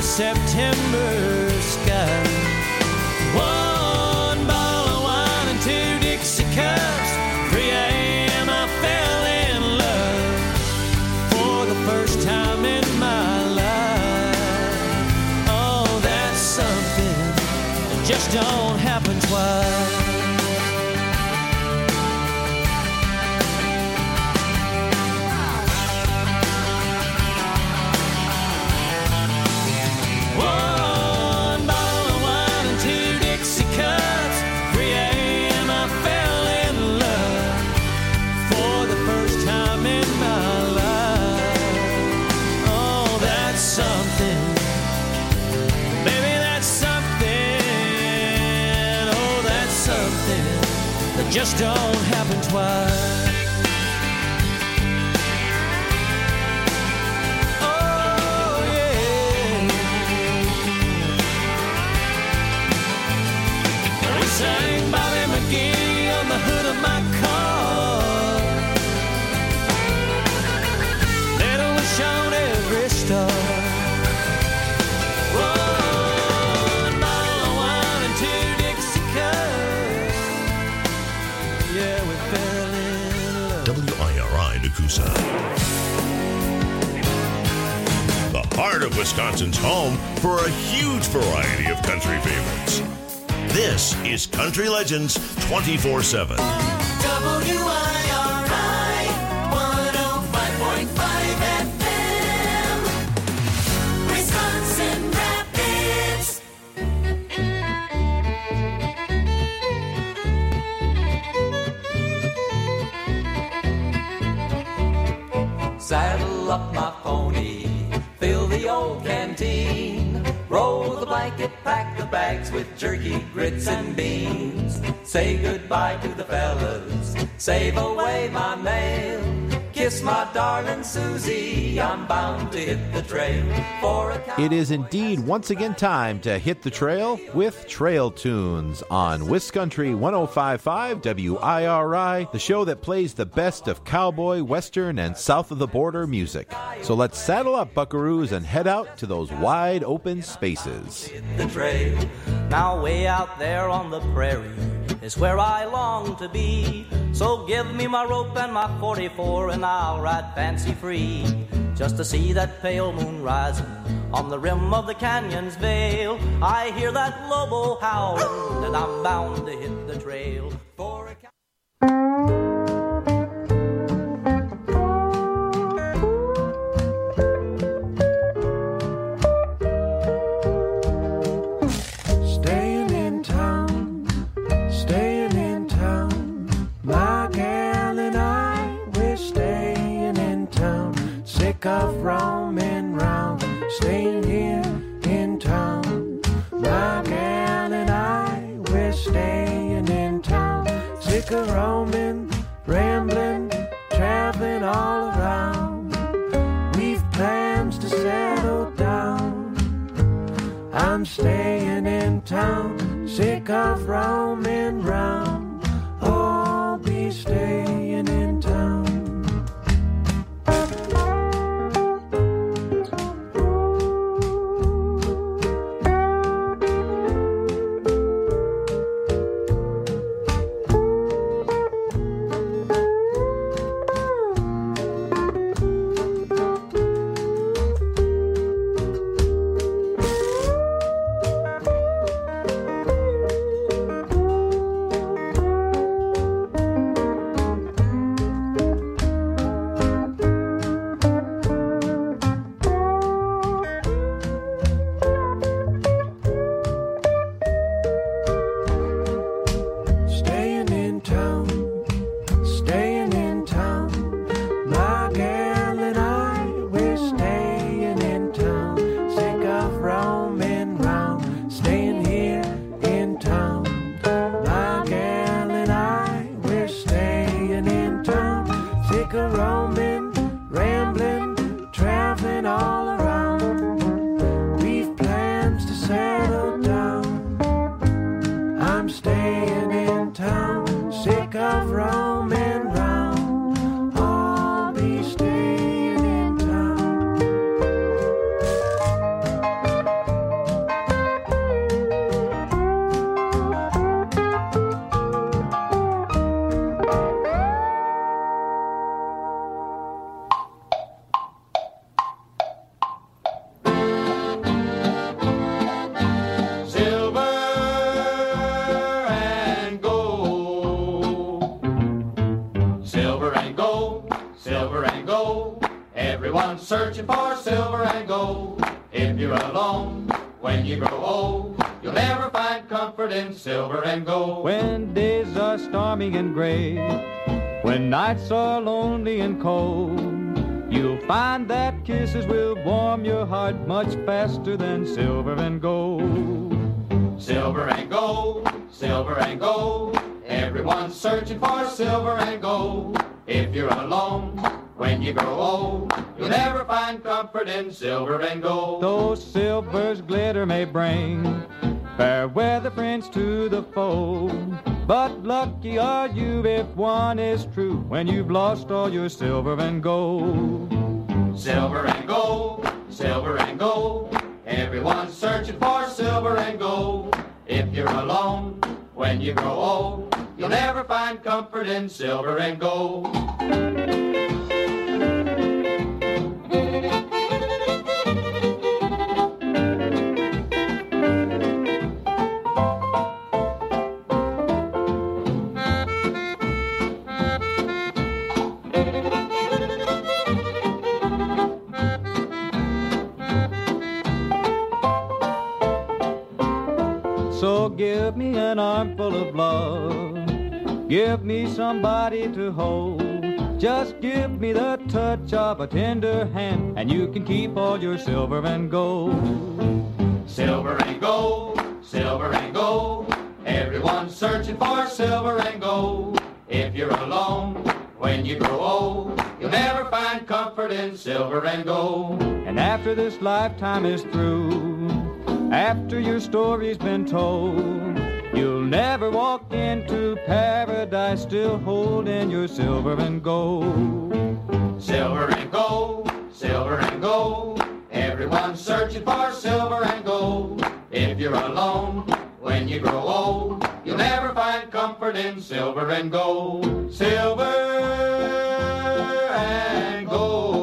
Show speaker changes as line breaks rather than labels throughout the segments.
September sky. 1 bottle of wine and 2 Dixie cups. 3 a.m. I fell in love for the first time in my life. Oh, that's something that just don't happen twice. Just don't happen twice. Oh, yeah. We sang Bobby McGee on the hood of my car. Little wish on every star.
WIRI Nakusa. The heart of Wisconsin's home for a huge variety of country favorites. This is Country Legends 24/7.
WIRI 105.5 FM, Wisconsin Rapids.
Saddle up my pony, fill the old canteen, roll the blanket, pack the bags with jerky, grits, and beans. Say goodbye to the fellas, save away my mail. Kiss my darling Susie, I'm bound to hit the trail for a
It is indeed once again time to hit the trail with Trail Tunes on WisCountry 105.5 WIRI, the show that plays the best of cowboy, western, and south of the border music. So let's saddle up, buckaroos, and head out to those wide open spaces.
hit the trail. Now way out there on the prairie is where I long to be. So give me my rope and my 44 and I'll ride fancy free, just to see that pale moon rising on the rim of the canyon's veil. I hear that lobo howling and I'm bound to hit the trail for a
of roaming round, staying here in town. My gal and I, we're staying in town. Sick of roaming, rambling, traveling all around. We've plans to settle down. I'm staying in town, sick of roaming round. Oh, I'll be staying in town.
searching for silver and gold. If you're alone when you grow old, you'll never find comfort in silver and gold.
When days are stormy and gray, when nights are lonely and cold, you'll find that kisses will warm your heart much faster than silver and gold.
Silver and gold, silver and gold. Everyone's searching for silver and gold. If you're alone when you grow old, you'll never find comfort in silver and gold.
Though silver's glitter may bring fair weather friends to the foe, but lucky are you if one is true when you've lost all your silver and gold.
Silver and gold, silver and gold. Everyone's searching for silver and gold. If you're alone when you grow old, you'll never find comfort in silver and gold.
So give me an armful of love, give me somebody to hold. Just give me the touch of a tender hand, and you can keep all your silver and gold.
Silver and gold, silver and gold. Everyone's searching for silver and gold. If you're alone when you grow old, you'll never find comfort in silver and gold.
And after this lifetime is through, after your story's been told, you'll never walk into paradise still holding your silver and gold.
Silver and gold, silver and gold. Everyone's searching for silver and gold. If you're alone when you grow old, you'll never find comfort in silver and gold. Silver and gold.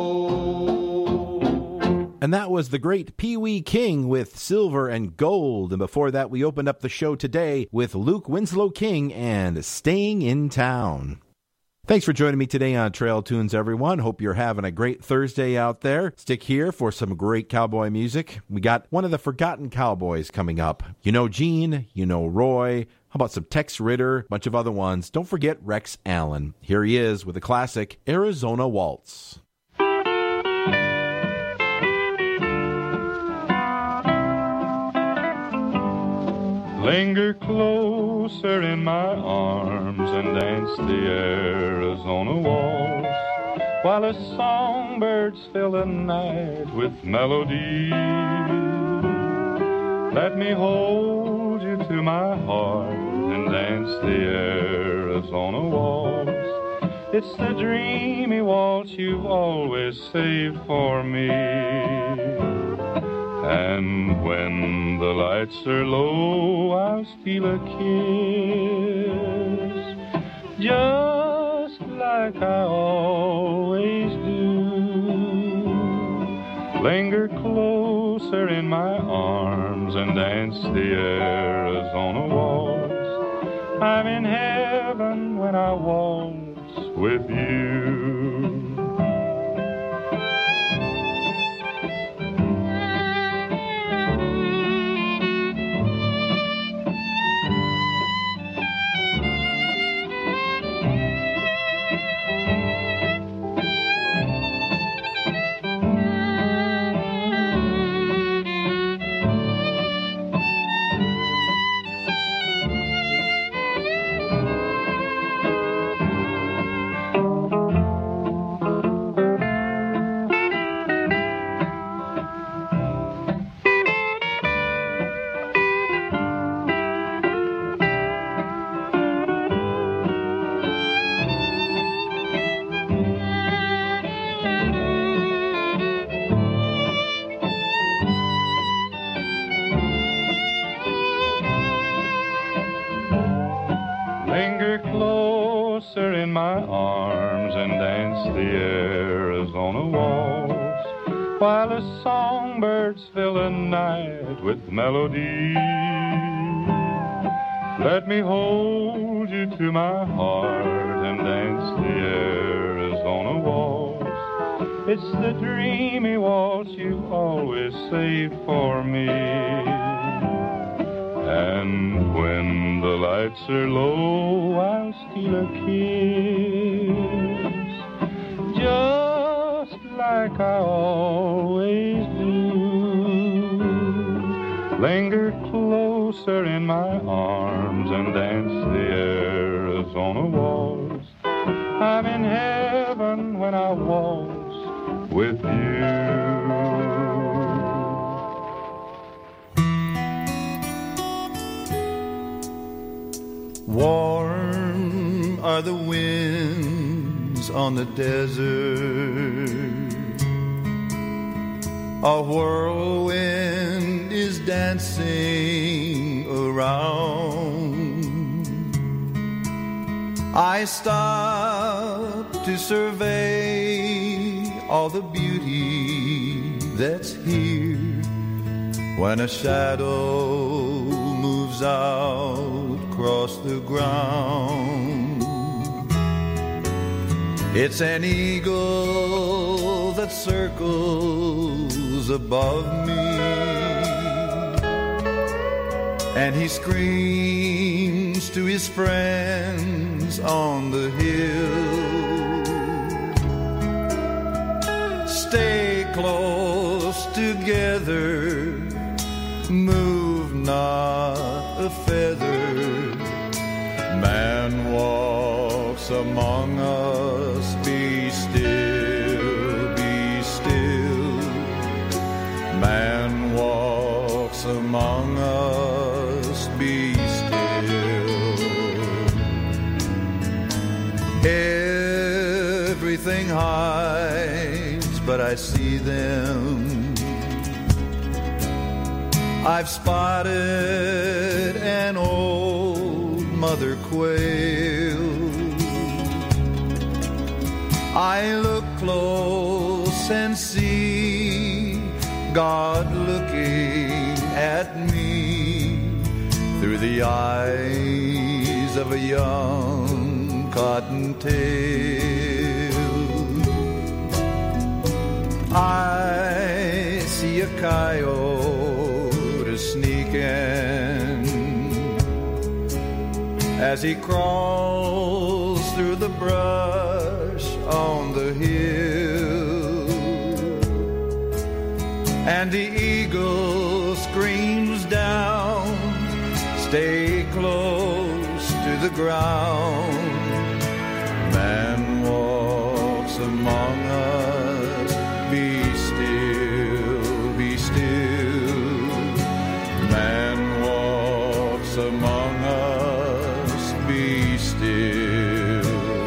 And that was the great Pee Wee King with Silver and Gold. And before that, we opened up the show today with Luke Winslow King and Staying in Town. Thanks for joining me today on Trail Tunes, everyone. Hope you're having a great Thursday out there. Stick here for some great cowboy music. We got one of the forgotten cowboys coming up. You know Gene, you know Roy. How about some Tex Ritter, a bunch of other ones. Don't forget Rex Allen. Here he is with the classic Arizona Waltz.
Linger closer in my arms and dance the Arizona waltz, while the songbirds fill the night with melody. Let me hold you to my heart and dance the Arizona waltz. It's the dreamy waltz you've always saved for me. And when the lights are low, I'll steal a kiss, just like I always do. Linger closer in my arms and dance the Arizona waltz. I'm in heaven when I waltz with you. Linger closer in my arms and dance the Arizona waltz, while the songbirds fill the night with melody. Let me hold you to my heart and dance the Arizona waltz. It's the dreamy waltz you always saved for me. And when the lights are low, I'll steal a kiss, just like I always do. Linger closer in my arms and dance the Arizona waltz. I'm in heaven when I waltz with you.
Warm are the winds on the desert. A whirlwind is dancing around. I stop to survey all the beauty that's here when a shadow moves out across the ground. It's an eagle that circles above me, and he screams to his friends on the hill. Stay close together, move not a feather. Man walks among us, be still, be still. Man walks among us, be still. Everything hides, but I see them. I've spotted an old mother quail. I look close and see God looking at me through the eyes of a young cottontail. I see a coyote sneaking as he crawls through the brush on the hill, and the eagle screams down, stay close to the ground. Man walks among us, be still, be still. Man walks among us, be still.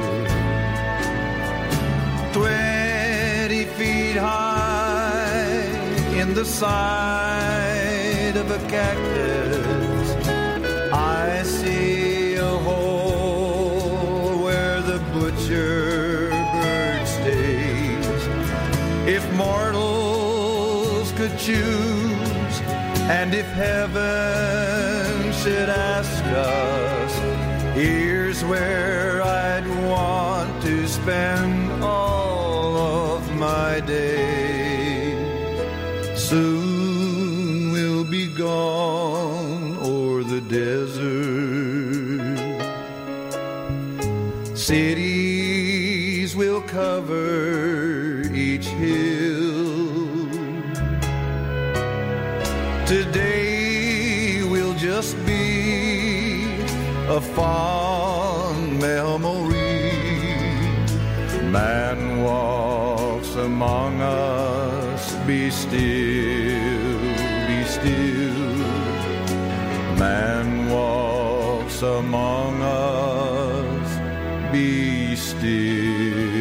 20 feet high in the side of a cactus, I see a hole where the butcher bird stays. If mortals could choose, and if heaven should ask us, here's where I'd want to spend all of my day. Soon we'll be gone o'er the desert. Cities will cover each hill. Today will just be a fond memory. Man walks among us, be still, be still. Man walks among us, be still.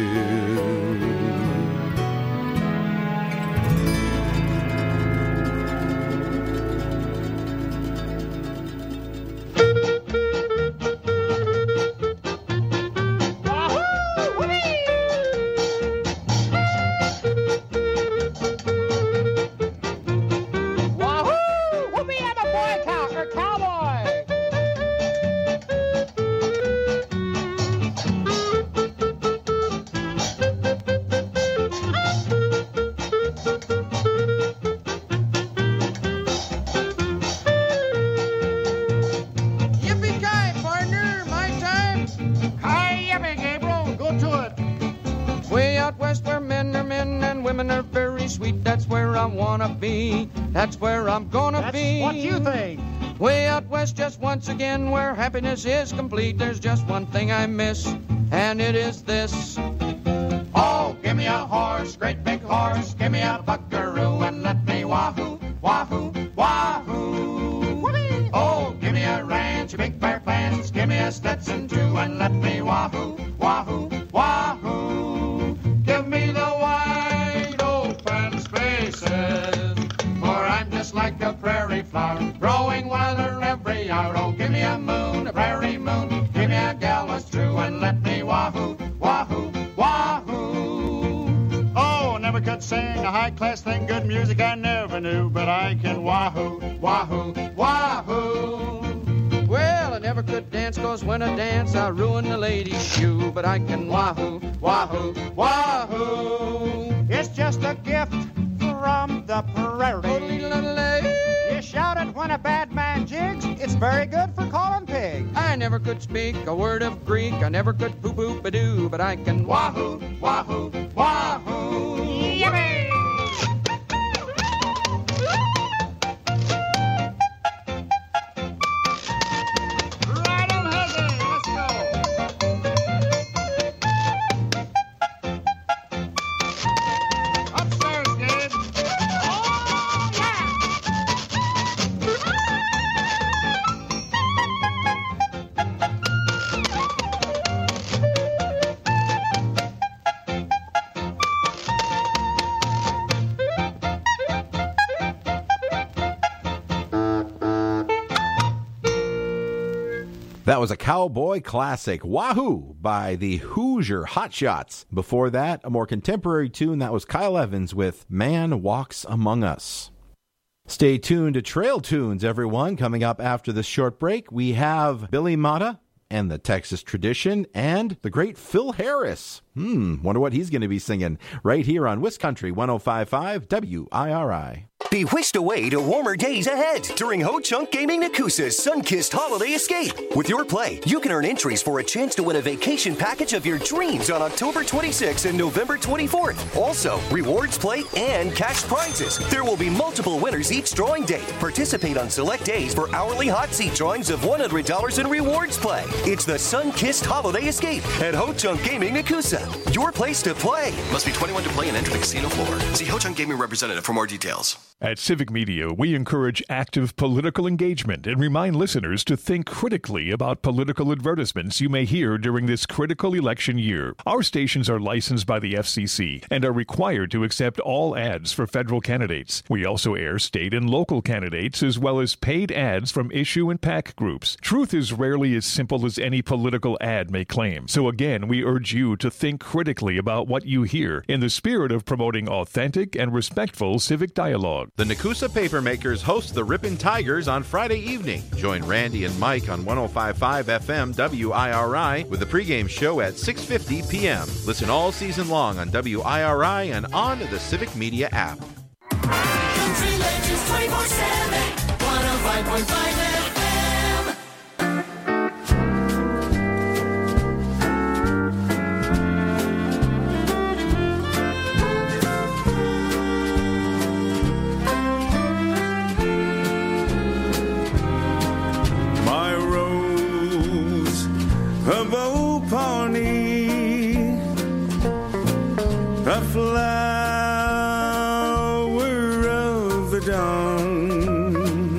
women are very sweet. That's where I wanna be. That's where I'm gonna be.
What you think?
Way out west, just once again, where happiness is complete. There's just one thing I miss, and it is this.
Oh, give me a horse, great big horse. Give me a buckaroo and let me wahoo, wahoo, wahoo. Whoopee. Oh, give me a ranch, a big bear plans. Give me a Stetson too and let me wahoo, wahoo, wahoo. Give me the wide open spaces, for I'm just like a prairie flower, growing wilder every hour. Oh, give me a moon, a prairie moon. Give me a gal that's true and let me wahoo, wahoo, wahoo.
Oh, never could sing a high-class thing, good music I never knew, but I can wahoo,
wahoo, wahoo.
Well, I never could dance, 'cause when I dance, I ruin the lady's shoe. But I can wahoo, wahoo, wahoo.
It's just a gift from the prairie. You shout it when a bad man jigs. It's very good for calling pigs.
I never could speak a word of Greek. I never could poo-poo-ba-doo. But I can wahoo, wahoo, wahoo.
Yippee!
That was a cowboy classic, Wahoo, by the Hoosier Hotshots. Before that, a more contemporary tune, that was Kyle Evans with Man Walks Among Us. Stay tuned to Trail Tunes, everyone. Coming up after this short break, we have Billy Mata and the Texas Tradition and the great Phil Harris. Wonder what he's going to be singing right here on Wiscountry 105.5 WIRI.
Be whisked away to warmer days ahead during Ho Chunk Gaming Nakusa's Sun-Kissed Holiday Escape. With your play, you can earn entries for a chance to win a vacation package of your dreams on October 26th and November 24th. Also, rewards play and cash prizes. There will be multiple winners each drawing day. Participate on select days for hourly hot seat drawings of $100 in rewards play. It's the Sun-Kissed Holiday Escape at Ho Chunk Gaming Nakusa. Your place to play.
Must be 21 to play and enter the casino floor. See Ho Chunk Gaming representative for more details.
At Civic Media, we encourage active political engagement and remind listeners to think critically about political advertisements you may hear during this critical election year. Our stations are licensed by the FCC and are required to accept all ads for federal candidates. We also air state and local candidates as well as paid ads from issue and PAC groups. Truth is rarely as simple as any political ad may claim. So again, we urge you to think critically about what you hear in the spirit of promoting authentic and respectful civic dialogue.
The Nakusa Papermakers host the Rippin' Tigers on Friday evening. Join Randy and Mike on 105.5 FM WIRI with the pregame show at 6:50 p.m. Listen all season long on WIRI and on the Civic Media app.
Country Legends 24/7, 105.5 FM.
Of old Pawnee, a flower of the dawn,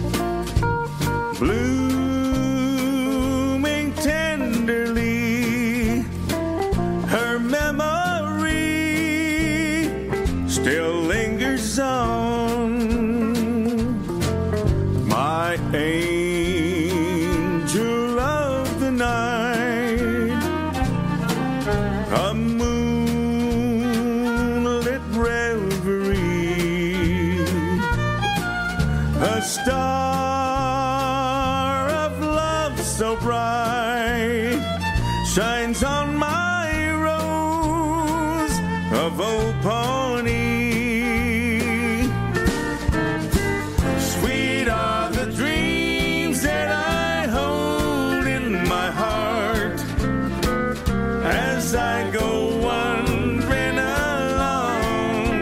blooming tenderly, her memory still lingers on. My angel of the night, a moonlit reverie, a star of love so bright shines on my rose of old Pawnee. Sweet are the dreams that I hold in my heart as I go wandering along.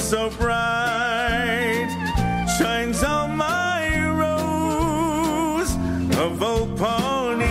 so bright shines on my rose of old Pawnee.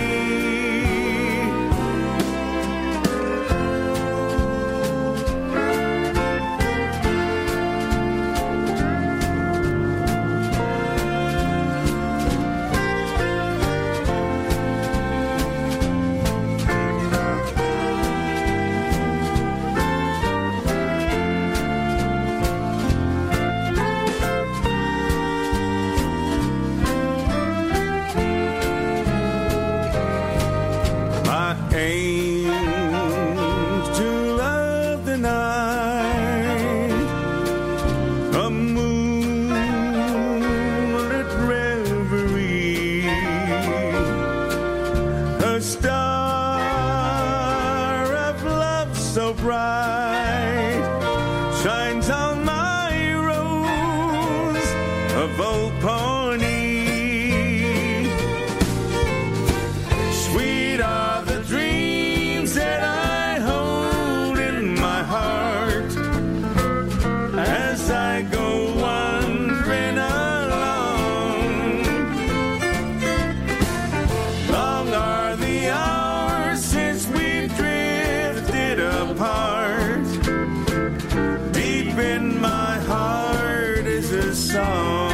Aims to love the night, a moonlit reverie, a star of love so bright shines on my rose of old Pawnee. Sweet are the dreams that I hold in my heart as I go wandering along. Long are the hours since we drifted apart. Deep in my heart is a song.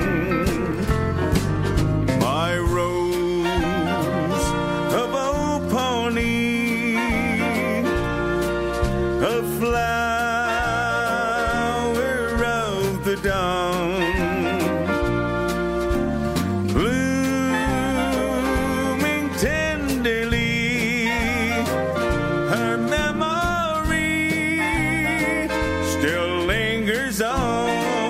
My rose of old Pawnee, a flower of the dawn, blooming tenderly, her memory still lingers on.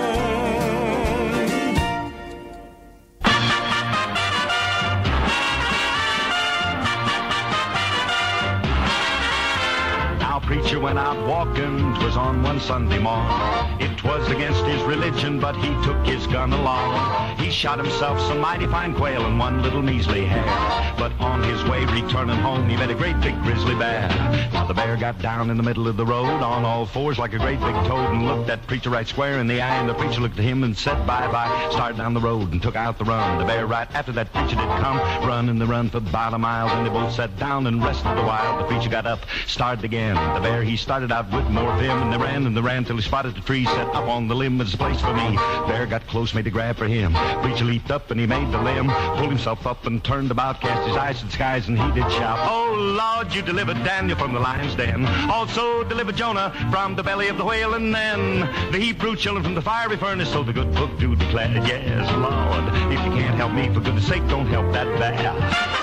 Our preacher went out walking, 'twas on one Sunday morn. It was against his religion, but he took his gun along. He shot himself some mighty fine quail and one little measly hare. But on his way returning home, he met a great big grizzly bear. Now the bear got down in the middle of the road on all fours like a great big toad and looked that preacher right square in the eye. And the preacher looked at him and said bye-bye, started down the road and took out the run. The bear right after that preacher did come, running the run for about a mile. And they both sat down and rested a while. The preacher got up, started again. The bear, he started out with more vim, and they ran till he spotted the tree, set up on the limb. There's a place for me. Bear got close, made a grab for him. Preacher leaped up and he made the limb, pulled himself up and turned about, cast his eyes to the skies and he did shout, "Oh Lord, you delivered Daniel from the lion's den, also delivered Jonah from the belly of the whale, and then the Hebrew children from the fiery furnace." So the good book do declare, yes Lord, if you can't help me, for goodness sake, don't help that bear.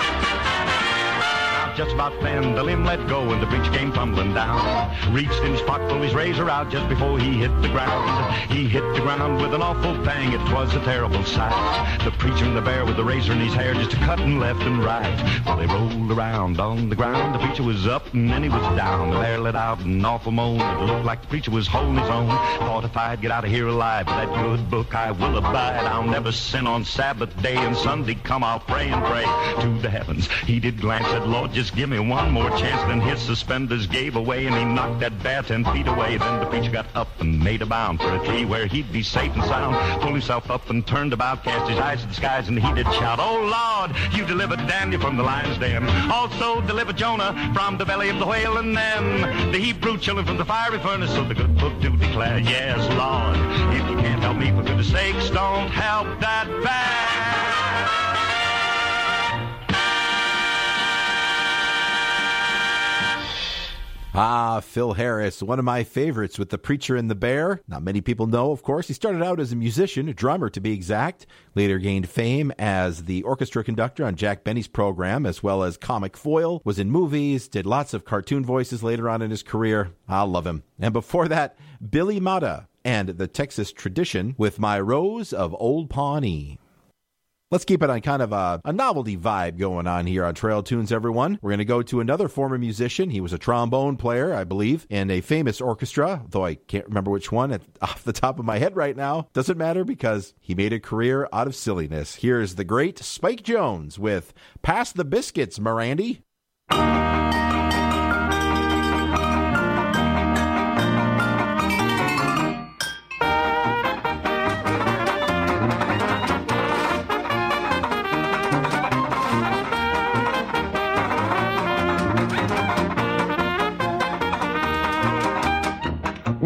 Just about then, the limb let go and the preacher came tumbling down. Reached in his pocket, pulled his razor out just before he hit the ground. He hit the ground with an awful bang, it was a terrible sight. The preacher and the bear with the razor in his hair just a-cutting left and right. Well, they rolled around on the ground, the preacher was up and then he was down. The bear let out an awful moan, it looked like the preacher was holding his own. Thought if I'd get out of here alive, with that good book I will abide. I'll never sin on Sabbath day, and Sunday come I'll pray and pray to the heavens. He did glance at Lord, just give me one more chance. Then his suspenders gave away and he knocked that bear 10 feet away. Then the preacher got up and made a bound for a tree where he'd be safe and sound. Pulled himself up and turned about, cast his eyes to the skies, and he did shout, "Oh Lord, you delivered Daniel from the lion's den, also delivered Jonah from the belly of the whale, and then the Hebrew children from the fiery furnace." So the good book do declare, yes Lord, if you can't help me, for goodness sakes, don't help that bear.
Ah, Phil Harris, one of my favorites with The Preacher and the Bear. Not many people know, of course. He started out as a musician, a drummer to be exact, later gained fame as the orchestra conductor on Jack Benny's program, as well as comic foil, was in movies, did lots of cartoon voices later on in his career. I love him. And before that, Billy Mata and the Texas Tradition with My Rose of Old Pawnee. Let's keep it on kind of a novelty vibe going on here on Trail Tunes, everyone. We're going to go to another former musician. He was a trombone player, I believe, in a famous orchestra, though I can't remember which one off the top of my head right now. Doesn't matter because he made a career out of silliness. Here's the great Spike Jones with Pass the Biscuits, Mirandy.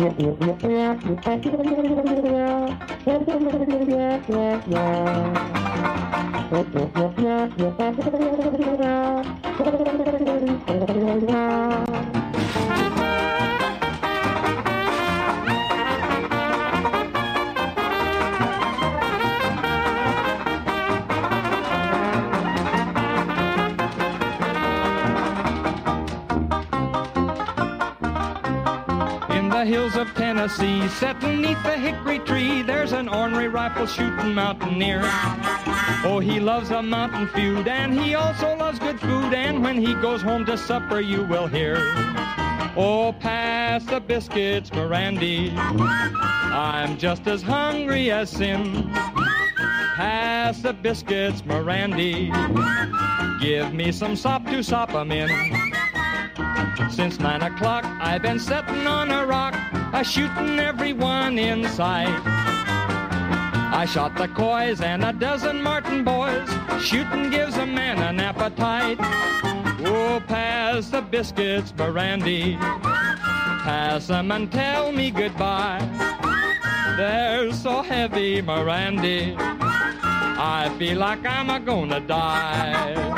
Hills of Tennessee, set beneath the hickory tree, there's an ornery rifle shooting mountaineer. Oh, he loves a mountain feud, and he also loves good food, and when he goes home to supper, you will hear, oh, pass the biscuits, Mirandy, I'm just as hungry as sin. Pass the biscuits, Mirandy, give me some sop to sop 'em in. Since 9 o'clock, I've been sitting on a rock, a-shooting everyone in sight. I shot the coys and a dozen Martin boys. Shooting gives a man an appetite. Oh, pass the biscuits, Mirandy. Pass 'em and tell me goodbye. They're so heavy, Mirandy. I feel like I'm a-gonna die.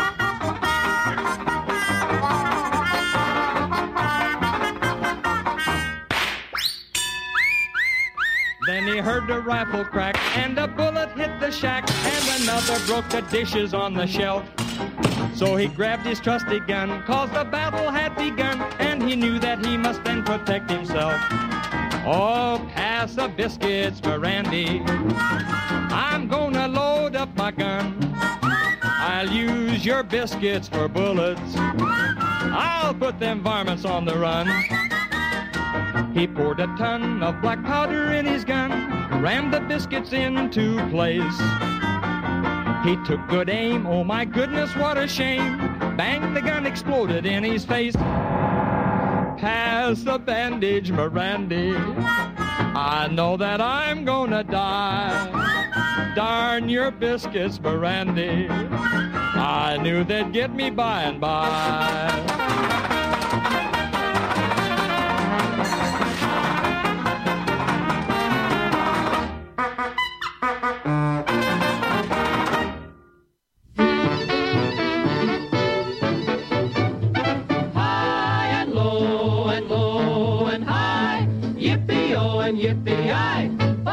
Then he heard a rifle crack, and a bullet hit the shack, and another broke the dishes on the shelf. So he grabbed his trusty gun, 'cause the battle had begun, and he knew that he must then protect himself. Oh, pass the biscuits, Mirandy. I'm gonna load up my gun. I'll use your biscuits for bullets. I'll put them varmints on the run. He poured a ton of black powder in his gun, rammed the biscuits into place. He took good aim, oh my goodness, what a shame. Bang, the gun exploded in his face. Pass the bandage, Mirandy. I know that I'm gonna die. Darn your biscuits, Mirandy. I knew they'd get me by and by.
Yippee-yi!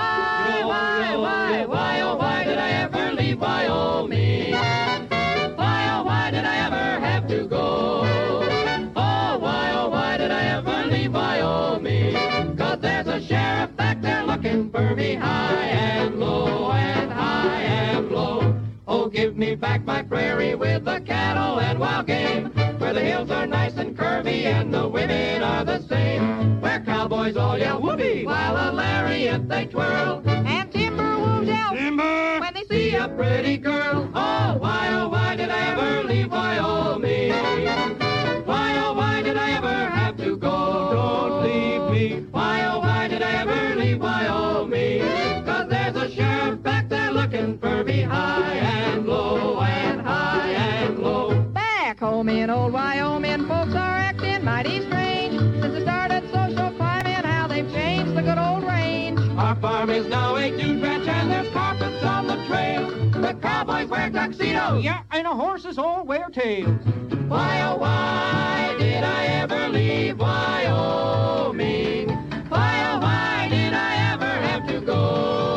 Why, oh, why did I ever leave Wyoming? Why, oh, why did I ever have to go? Oh, why did I ever leave Wyoming? 'Cause there's a sheriff back there looking for me high and low and high and low. Oh, give me back my prairie with the cattle and wild game, where the hills are nice and curvy and the women are the same, where cowboys all yell whoopee while a lariat they twirl, and timber wolves yell timber when they see a pretty girl. Oh, why did I ever leave Wyoming? Why did I ever have to go? Don't leave me. Why did I ever leave Wyoming? 'Cause there's a sheriff back there looking for me high and low and high and low.
Back home in old Wyoming, folks are acting mighty strange since they started social climbing. How they've changed the good old range.
Our farm is now a dude ranch and there's carpets on the trail. The cowboys wear tuxedos.
Yeah, and the horses all wear tails.
Why, oh, why did I ever leave Wyoming? Why did I ever have to go?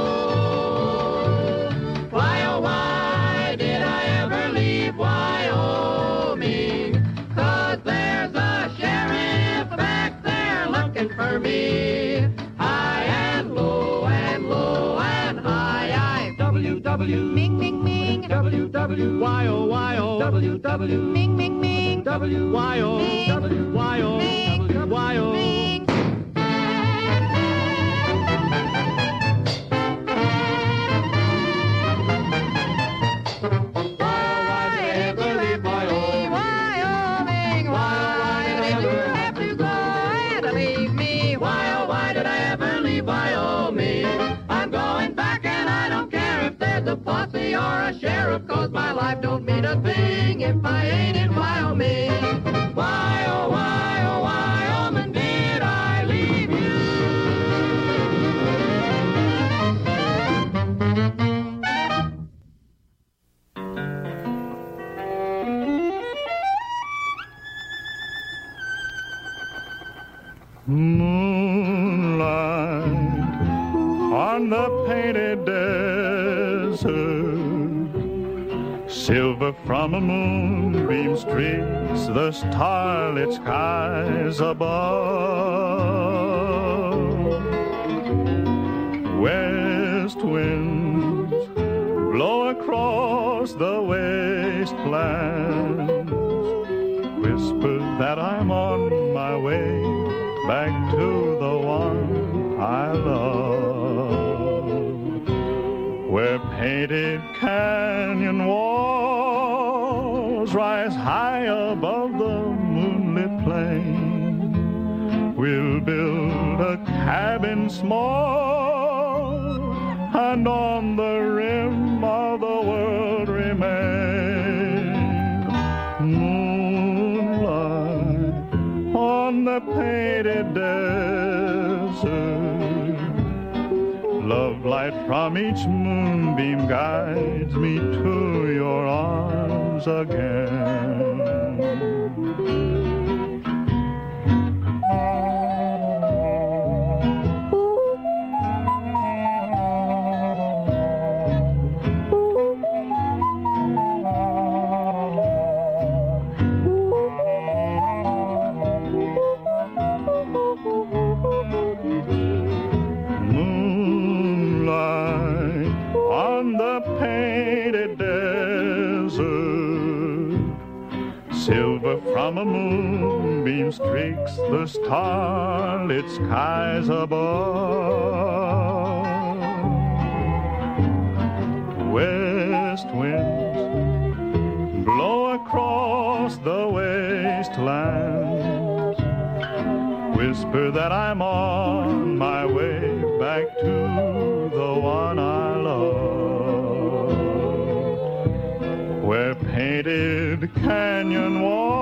Why did I ever leave Wyoming? 'Cause there's a sheriff back there looking for me. High and low and low and high. WW.
Ming, ming, ming.
WW.
Y-O-Y-O.
WW.
Ming, ming, ming.
W-Y-O. W-Y-O. W-Y-O.
Ming.
A posse or a sheriff, 'cause my life don't mean a thing if I ain't in Wyoming. Why, oh, Wyoming, did I leave you?
on the painted desert. Silver from a moonbeam streaks the starlit skies above. West winds blow across the wastelands, whisper that I'm on my way back to the one I love. Where painted canyon walls rise high above the moonlit plain, we'll build a cabin small, and on the rim of the world remain. Moonlight on the painted desert, love light from each moonbeam guides me to your arms again. Silver from a moonbeam streaks the starlit skies above. West winds blow across the wastelands, whisper that I'm on my way back to the one I love. Where painted canyon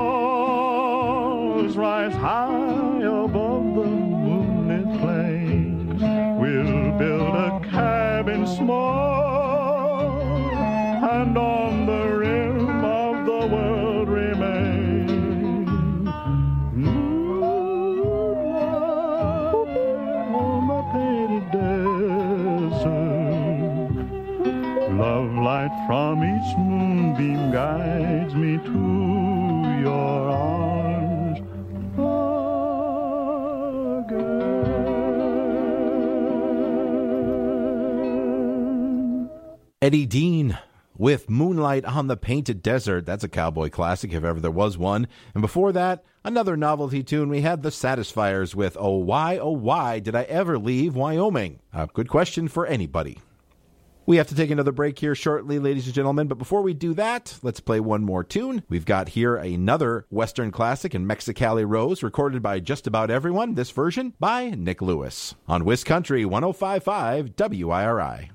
walls rise high above the moonlit plains, we'll build a cabin small, and on the rim of the world remain. On the painted desert, love light from each moonbeam guides me to your arms again.
Eddie Dean with Moonlight on the Painted Desert. That's a cowboy classic if ever there was one. And before that, another novelty tune. We had the Satisfiers with Oh Why Did I Ever Leave Wyoming? A good question for anybody. We have to take another break here shortly, ladies and gentlemen, but before we do that, let's play one more tune. We've got here another Western classic in Mexicali Rose, recorded by just about everyone, this version by Nick Lewis, on Wiscountry 105.5 WIRI.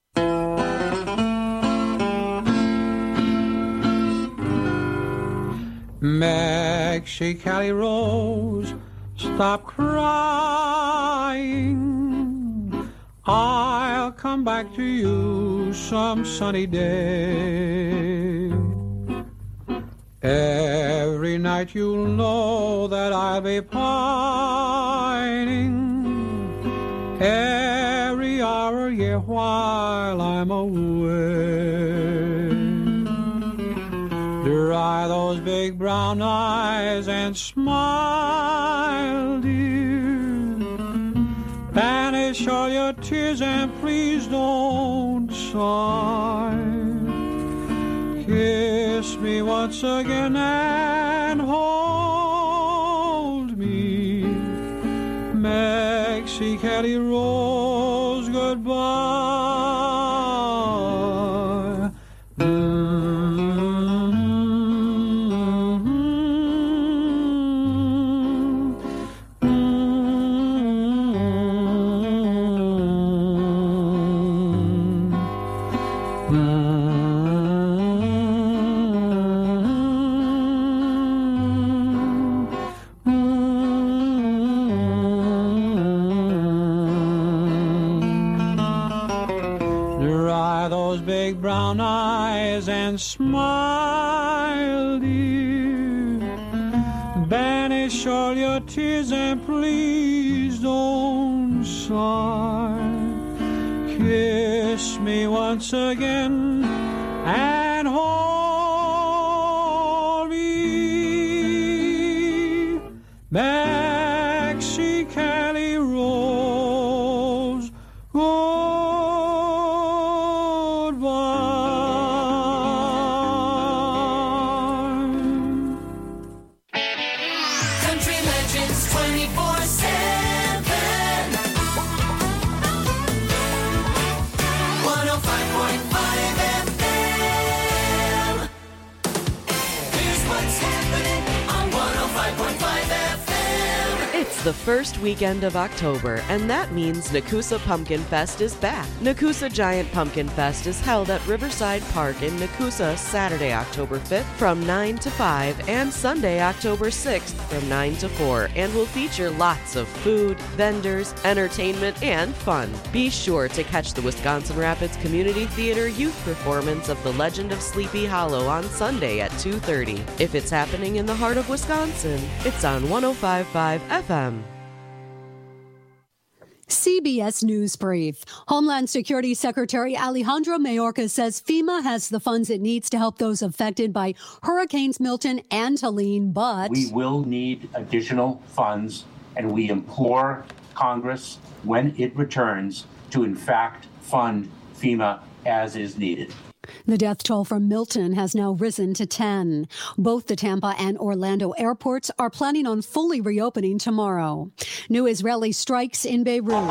Mexicali Rose, stop crying. I'll come back to you some sunny day. Every night you'll know that I'll be pining. Every hour, yeah, while I'm away. Dry those big brown eyes and smile, dear. Banish all your tears and please don't sigh. Kiss me once again and hold me. Mexicali Rose, goodbye. Brown eyes and smile, dear. Banish all your tears and please don't sigh. kiss me once again and hold me. Mexicali rolls,
Country Legends 24/7. 105.5 FM. Here's what's happening on 105.5 FM.
It's the first weekend of October, and that means Nakusa Pumpkin Fest is back. Nakusa Giant Pumpkin Fest is held at Riverside Park in Nakusa Saturday, October 5th from 9 to 5 and Sunday, October 6th from 9 to 4 and will feature lots of food, vendors, entertainment, and fun. Be sure to catch the Wisconsin Rapids Community Theater youth performance of The Legend of Sleepy Hollow on Sunday at 2:30. If it's happening in the heart of Wisconsin, it's on 105.5 FM.
CBS News Brief. Homeland Security Secretary Alejandro Mayorkas says FEMA has the funds it needs to help those affected by Hurricanes Milton and Helene, but
we will need additional funds, and we implore Congress, when it returns, to in fact fund FEMA as is needed.
The death toll from Milton has now risen to 10. Both the Tampa and Orlando airports are planning on fully reopening tomorrow. New Israeli strikes in Beirut.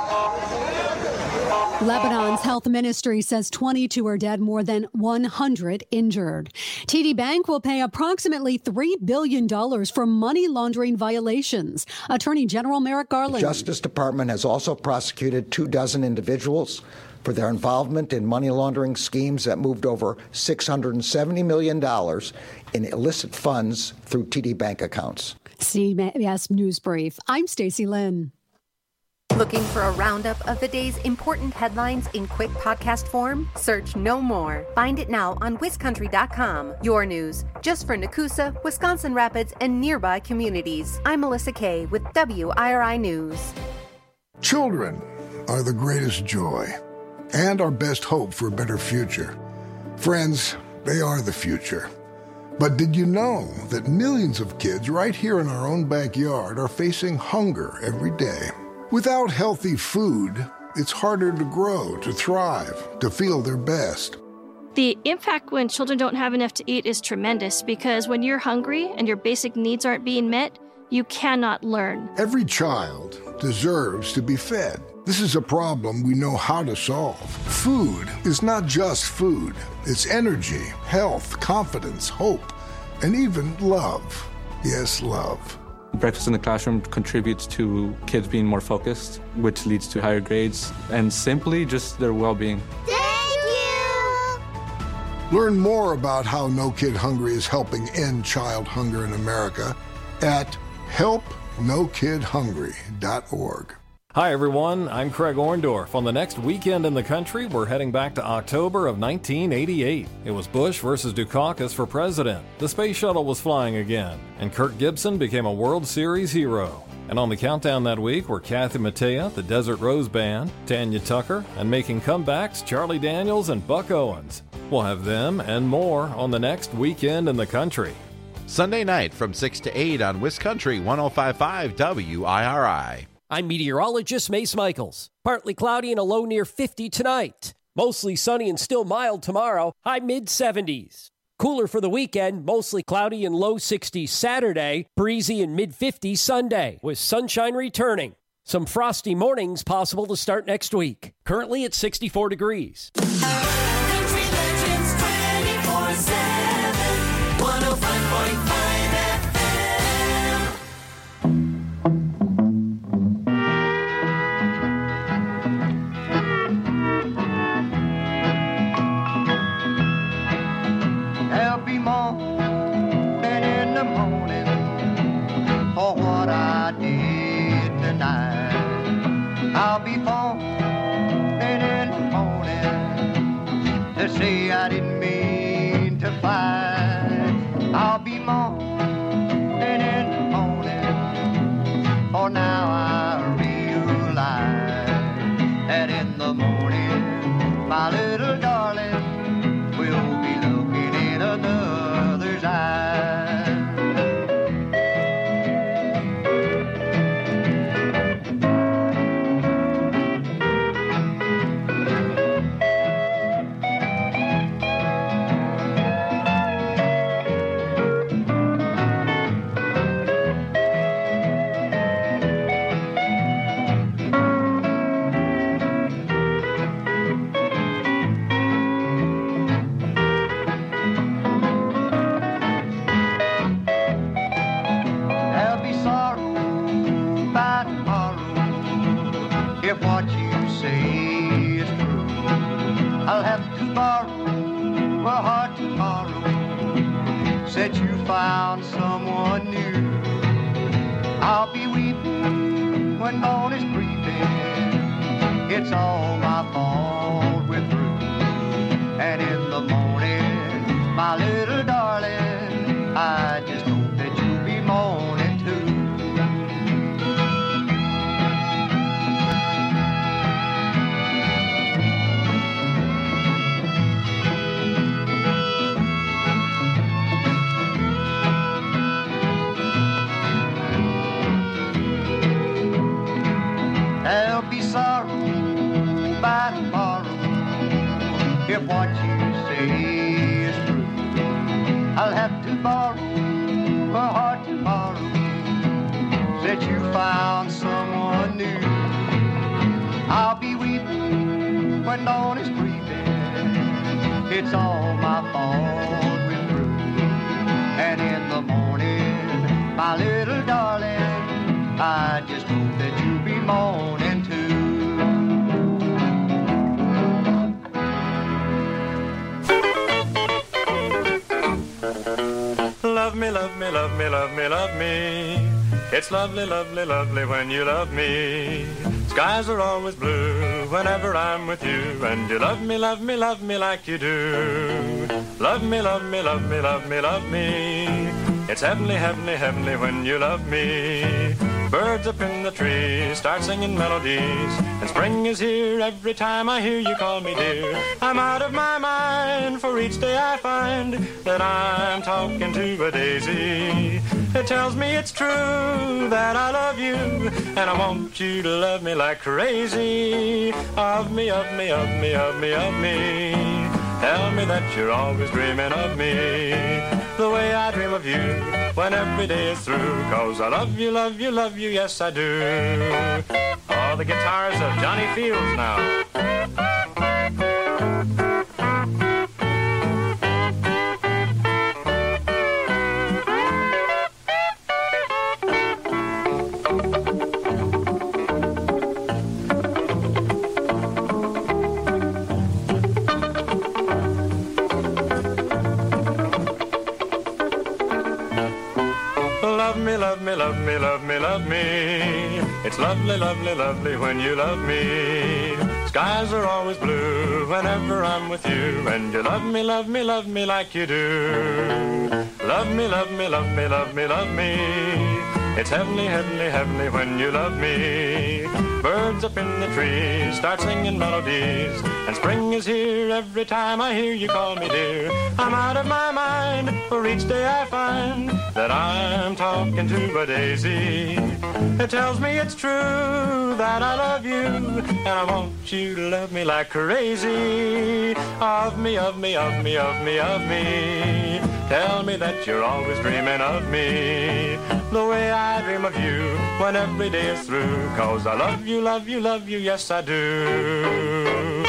Lebanon's health ministry says 22 are dead, more than 100 injured. TD Bank will pay approximately $3 billion for money laundering violations. Attorney General Merrick Garland.
The Justice Department has also prosecuted 24 individuals for their involvement in money laundering schemes that moved over $670 million in illicit funds through TD Bank accounts.
CBS News Brief. I'm Stacey Lynn.
Looking for a roundup of the day's important headlines in quick podcast form? Search No More. Find it now on WisCountry.com. Your news, just for Nakusa, Wisconsin Rapids, and nearby communities. I'm Melissa Kay with WIRI News.
Children are the greatest joy and our best hope for a better future. Friends, they are the future. But did you know that millions of kids right here in our own backyard are facing hunger every day? Without healthy food, it's harder to grow, to thrive, to feel their best.
The impact when children don't have enough to eat is tremendous because when you're hungry and your basic needs aren't being met, you cannot learn.
Every child deserves to be fed. This is a problem we know how to solve. Food is not just food. It's energy, health, confidence, hope, and even love. Yes, love.
Breakfast in the classroom contributes to kids being more focused, which leads to higher grades, and simply just their well-being.
Thank you! Learn more about how No Kid Hungry is helping end child hunger in America at helpnokidhungry.org.
Hi, everyone. I'm Craig Orndorff. On the next weekend in the country, we're heading back to October of 1988. It was Bush versus Dukakis for president. The space shuttle was flying again, and Kirk Gibson became a World Series hero. And on the countdown that week were Kathy Mattea, the Desert Rose Band, Tanya Tucker, and making comebacks, Charlie Daniels and Buck Owens. We'll have them and more on the next weekend in the country.
Sunday night from 6 to 8 on WisCountry 105.5 WIRI.
I'm meteorologist Mace Michaels. Partly cloudy and a low near 50 tonight. Mostly sunny and still mild tomorrow, high mid-70s. Cooler for the weekend, mostly cloudy and low 60s Saturday, breezy and mid-50s Sunday, with sunshine returning. Some frosty mornings possible to start next week. Currently at 64 degrees.
Country Legends 24/7, 105.5
There'll be moaning in the morning for what I did tonight. I'll be phoning in the morning to say I didn't mean to fight. I'll be moaning in the morning, for now I realize that in the morning my little darling will be looking in another's eyes. What you say is true. I'll have to borrow a heart tomorrow. Said you found someone new. I'll be weeping when dawn is creeping. It's all my fault we're through. And in the morning, my little darling, I just hope that you'll be mourning too. There'll be sorrow by tomorrow if what you say is true. I'll have to borrow a heart tomorrow. Said you found someone new. I'll be weeping when dawn is creeping. It's all my fault we're through. And in the morning, my little darling, I just hope that you'll be mourning too.
Love me, love me, love me, love me, love me. It's lovely, lovely, lovely when you love me. Skies are always blue whenever I'm with you. And you love me, love me, love me like you do. Love me, love me, love me, love me, love me. It's heavenly, heavenly, heavenly when you love me. Birds up in the trees start singing melodies, and spring is here every time I hear you call me dear. I'm out of my mind, for each day I find that I'm talking to a daisy. It tells me it's true that I love you, and I want you to love me like crazy. Of me, of me, of me, of me, of me. Tell me that you're always dreaming of me, the way I dream of you when every day is through. 'Cause I love you, love you, love you, yes I do. Oh, the guitars of Johnny Fields now. Love me, love me, love me, love me, love me. It's lovely, lovely, lovely when you love me. Skies are always blue whenever I'm with you. And you love me, love me, love me like you do. Love me, love me, love me, love me, love me. It's heavenly, heavenly, heavenly when you love me. Birds up in the trees start singing melodies, and spring is here every time I hear you call me dear. I'm out of my mind, for each day I find that I'm talking to a daisy. It tells me it's true that I love you, and I want you to love me like crazy. Of me, of me, of me, of me, of me. Tell me that you're always dreaming of me, the way I dream of you when every day is through. 'Cause I love you, love you, love you, yes I do.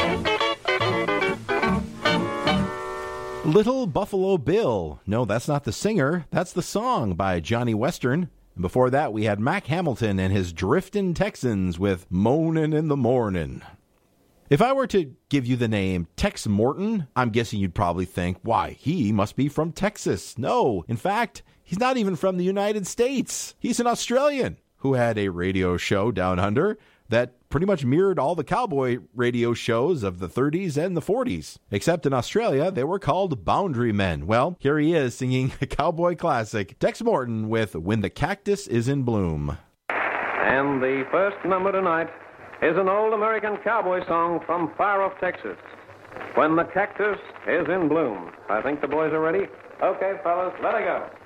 Little Buffalo Bill. No, that's not the singer. That's the song by Johnny Western. And before that, we had Mac Hamilton and his Driftin' Texans with Moanin' in the Mornin'. If I were to give you the name Tex Morton, I'm guessing you'd probably think, why, he must be from Texas. No, in fact, he's not even from the United States. He's an Australian who had a radio show down under that pretty much mirrored all the cowboy radio shows of the 30s and the 40s. Except in Australia, they were called Boundary Men. Well, here he is singing a cowboy classic, Tex Morton with When the Cactus is in Bloom.
And the first number tonight is an old American cowboy song from far off Texas. When the Cactus is in Bloom. I think the boys are ready. Okay, fellas, let it go.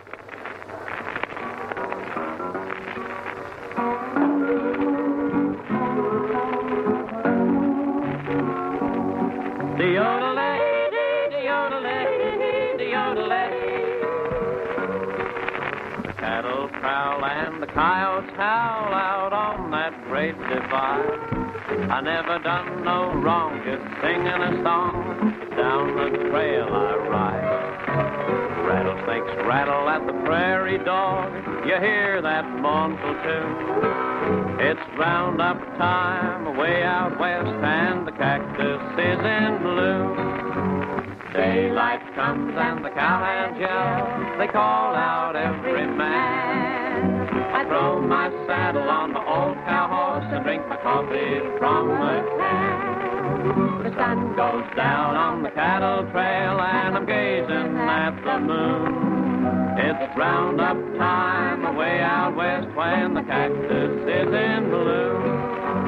The cattle prowl and the coyotes howl out on that great divide. I never done no wrong, just singing a song down the trail I ride. Rattlesnakes rattle at the prairie dog, you hear that mournful tune. It's roundup time way out west and the cactus is in bloom. Daylight comes and the cowhands yell, they call out every man. I throw my saddle on my old cow horse and drink my coffee from a can. The sun goes down on the cattle trail and I'm gazing at the moon. It's roundup time way out west when the cactus is in bloom.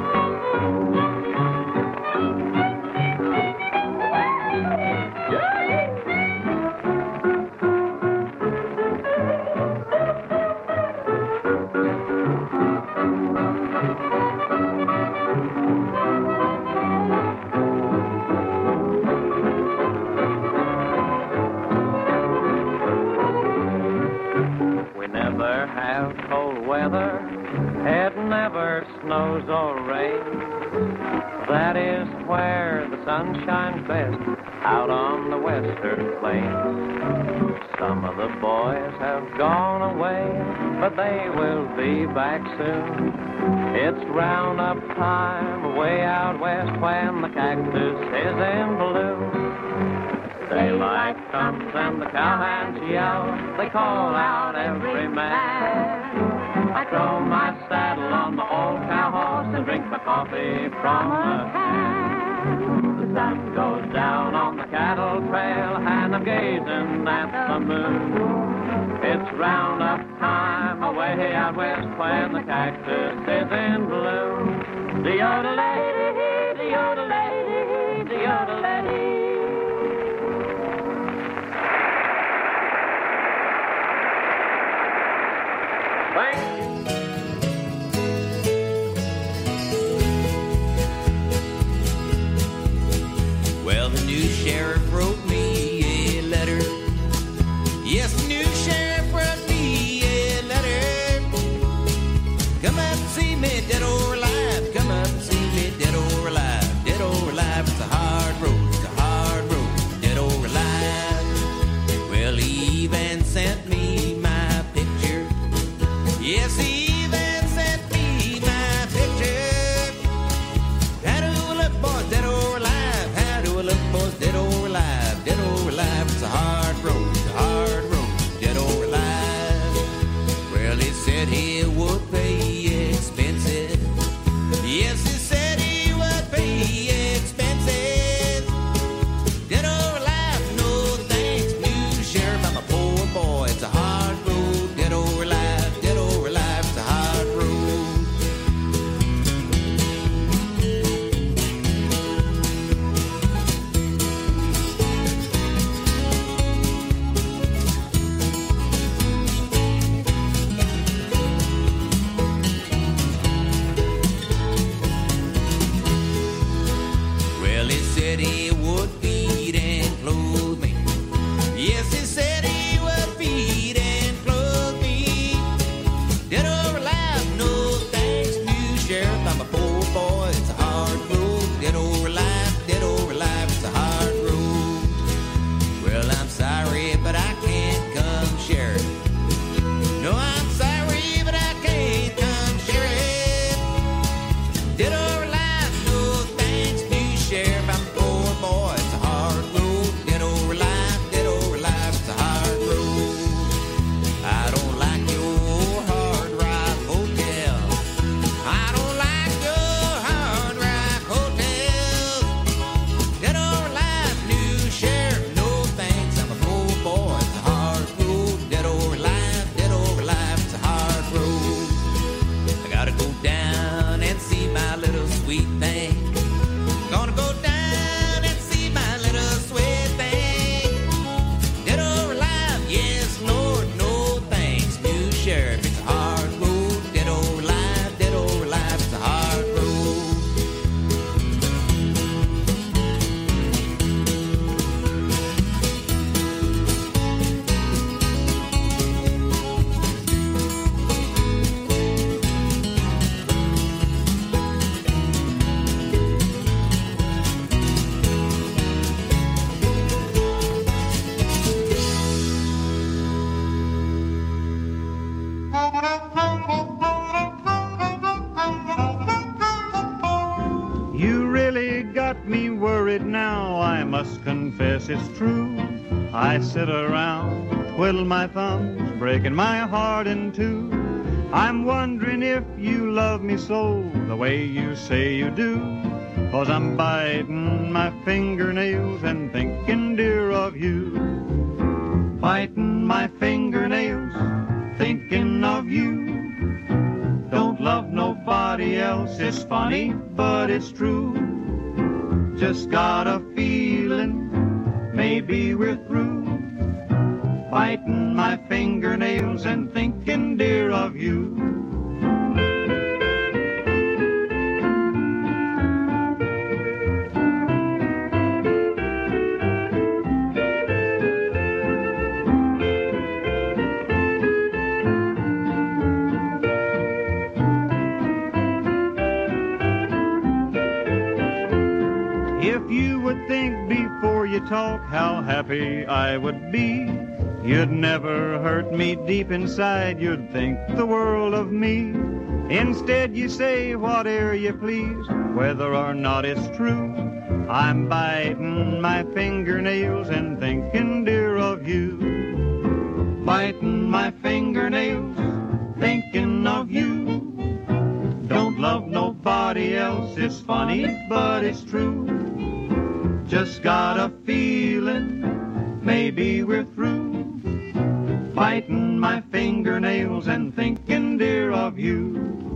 It never snows or rains. That is where the sun shines best, out on the western plains. Some of the boys have gone away, but they will be back soon. It's roundup time way out west when the cactus is in bloom. Daylight comes and the cowhands yell, they call out every man. I throw my saddle on my old cow horse and drink my coffee from a can. The sun goes down on the cattle trail and I'm gazing at the moon. It's roundup time away out west when the cactus is in bloom. De-yodelay, de-yodelay, de-yodelay. Thank you.
Well, the new sheriff wrote me a letter. Yes, the new sheriff wrote me a letter. Come up and see me, dead or alive. Come up and see me, dead or alive. Dead or alive, it's a hard road. It's a hard road, dead or alive. Well, he even sent me my picture. Yes, he even sent me my picture. How do I look, boys, dead or alive? How do I look, boys, dead or alive? Dead or alive, it's a hard road, dead or alive. Well, he said he would pay expenses. Yes, he said he would pay expenses. Dead or alive, no thanks, new sheriff, I'm a poor boy. It's a hard road, dead or alive. He would feed and clothe me. Yes, he said he would feed and clothe me. Dead or alive, no thanks, new sheriff, I'm a poor boy. It's a hard road, dead or alive, it's a hard road. Well, I'm sorry, but I can't come, sheriff. No, I'm sorry, but I can't come, sheriff. Dead or alive, no thanks, new sheriff, I'm boy, it's a hard road, dead or
really got me worried now. I must confess it's true. I sit around, twiddle my thumbs, breaking my heart in two. I'm wondering if you love me so, the way you say you do. 'Cause I'm biting my fingernails and thinking, dear, of you. Biting my fingernails, thinking of you. Don't love nobody else, it's funny, but it's true. Just got a feeling, maybe we're through. Biting my fingernails and thinking, dear, of you. If you would think before you talk how happy I would be, you'd never hurt me deep inside, you'd think the world of me. Instead you say whatever you please, whether or not it's true. I'm biting my fingernails and thinking, dear, of you. Biting my fingernails, thinking of you. Don't love nobody else, it's funny, but it's true. Just got a feeling, maybe we're through. Biting my fingernails and thinking, dear, of you.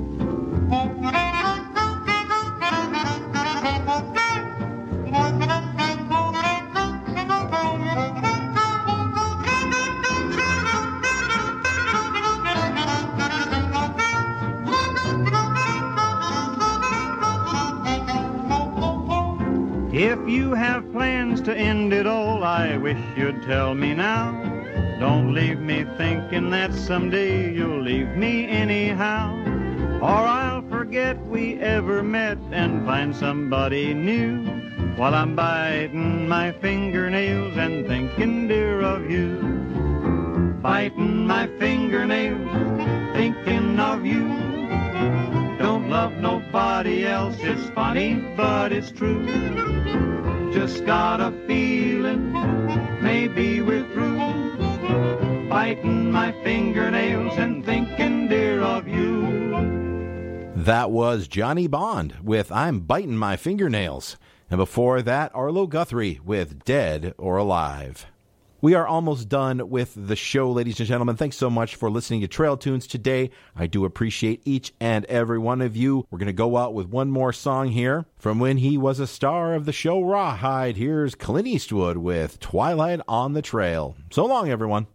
If you have plans to end it all, I wish you'd tell me now. Don't leave me thinking that someday you'll leave me anyhow. Or I'll forget we ever met and find somebody new, while I'm biting my fingernails and thinking, dear, of you. Biting my fingernails, thinking of you. Don't love nobody else, it's funny, but it's true. Just got a feeling, maybe we're through. Biting my fingernails and thinking, dear, of you.
That was Johnny Bond with I'm Biting My Fingernails. And before that, Arlo Guthrie with Dead or Alive. We are almost done with the show, ladies and gentlemen. Thanks so much for listening to Trail Tunes today. I do appreciate each and every one of you. We're going to go out with one more song here from when he was a star of the show Rawhide. Here's Clint Eastwood with Twilight on the Trail. So long, everyone.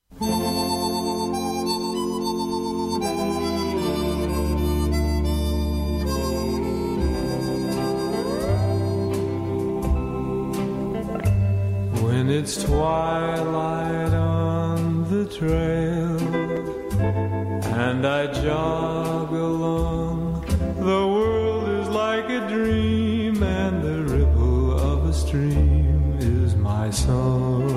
When it's twilight on the trail and I jog along, the world is like a dream and the ripple of a stream is my song.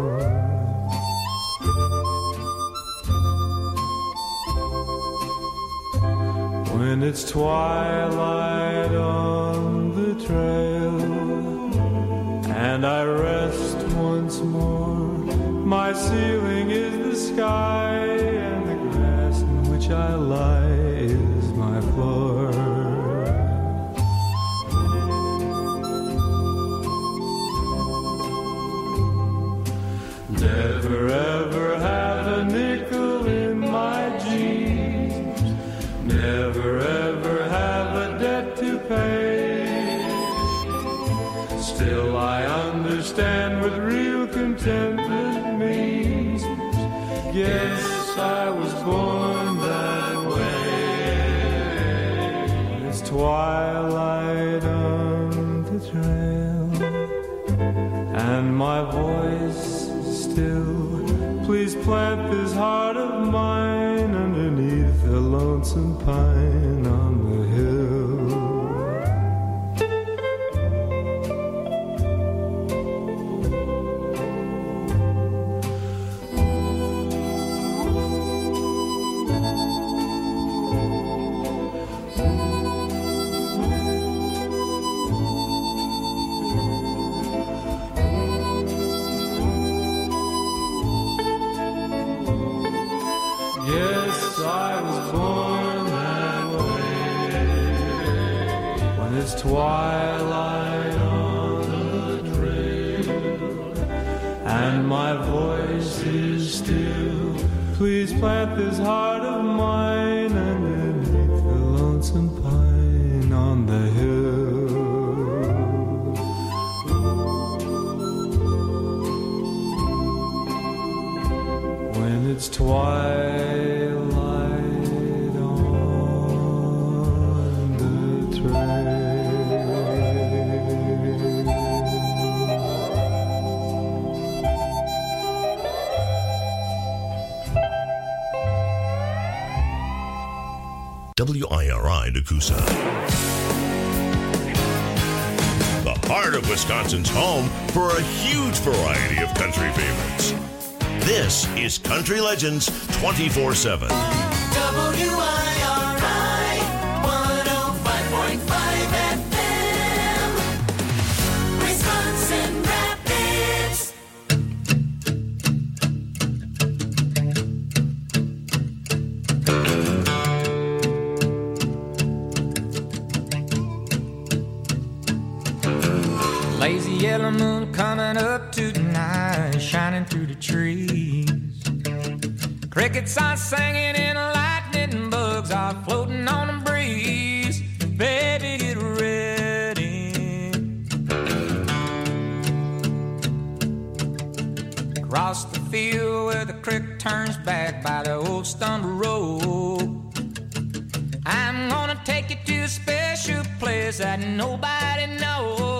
When it's twilight on the trail and I rest once more, my ceiling is the sky and the grass in which I lie is my floor. Never ever have a nickel in my jeans, never ever have a debt to pay. Still I understand what real contentment means. Guess I was born that way. It's twilight on the trail and my voice still. Please plant this heart of mine underneath the lonesome pine on the hill.
my voice is still. Please plant this heart of mine underneath the lonesome pine on the hill. When it's twilight on the trail.
WIRI Nakusa. The heart of Wisconsin's home for a huge variety of country favorites. This is Country Legends 24/7.
WIRI 105.5 FM, Wisconsin Rapids.
Lazy yellow moon coming up tonight, shining through the trees. Crickets are singing and lightning bugs are floating on the breeze. Baby, get ready. Across the field where the creek turns back by the old stumble road, I'm gonna take you to a special place that nobody knows.